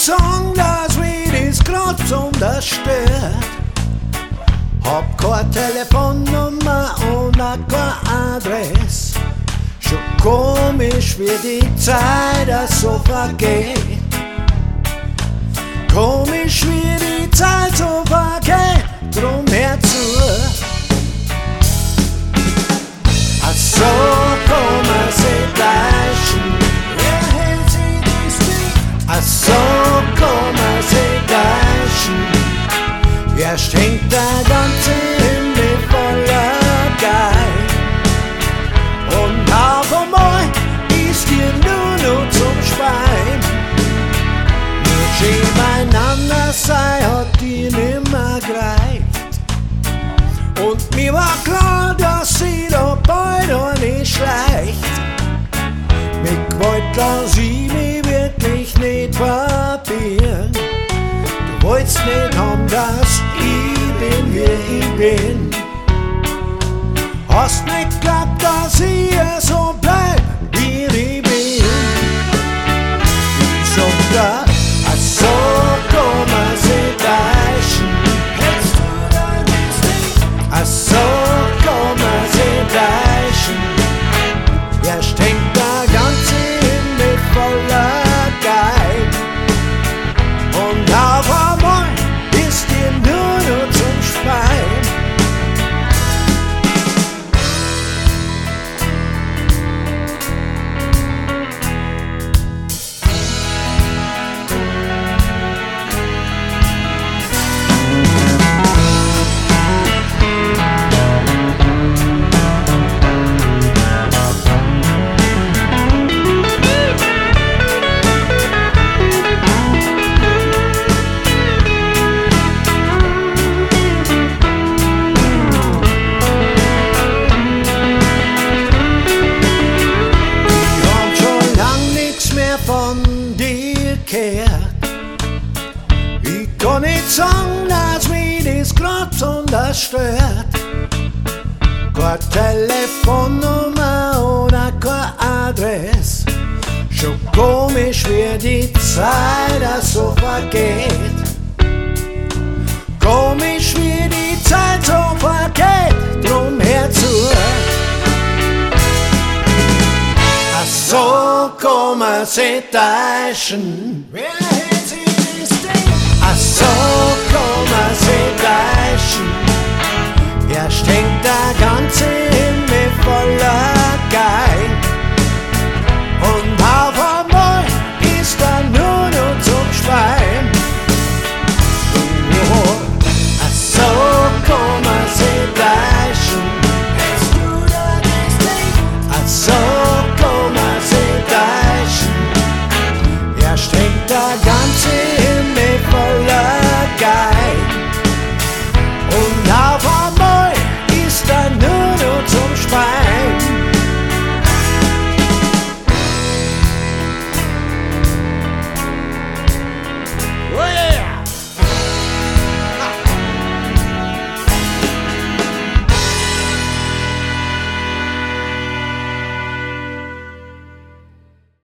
sagen, dass mich das grad besonders stört. Hab keine Telefonnummer und auch keine Adresse. Schon komisch, wie die Zeit so vergeht. Komisch, wie die Zeit so vergeht, drum hör zu. Ach so, komm, sie täuschen. Wer hält sie das Ding? Ach so, komm, sie täuschen. Erst hängt der ganze Himmel voller Geil. Und auf einmal ist dir nur noch zum Schwein. Nur schön beieinander sein hat dir nimmer gereicht. Und mir war klar, dass sie da bald auch nicht schleicht. Mit Gewalt lass ich mich wirklich nicht probieren. Du wolltest nicht haben, dass ich bin, wie ich bin. Hast nicht geglaubt, dass ich so bleib, wie ich bin. Ich sag da, ach so, komm, sie täuschen. Hältst du dein Instinkt? Ach so, komm, sie täuschen. Erst hängt der ganze Himmel voller Geil. Und auf einmal ist dir nur noch zum Schwein. Von dir kehrt. Ich kann nicht sagen, dass mich das grad besonders stört. Keine Telefonnummer oder keine Adresse. Schon komisch, wie die Zeit so vergeht. Komisch, wie die Zeit so vergeht, drum hör zu. Ach so, komm, sie täuschen. Wer hält sie das Ding? Ach so, komm, sie täuschen. Erst hängt der ganze Himmel voller Geil.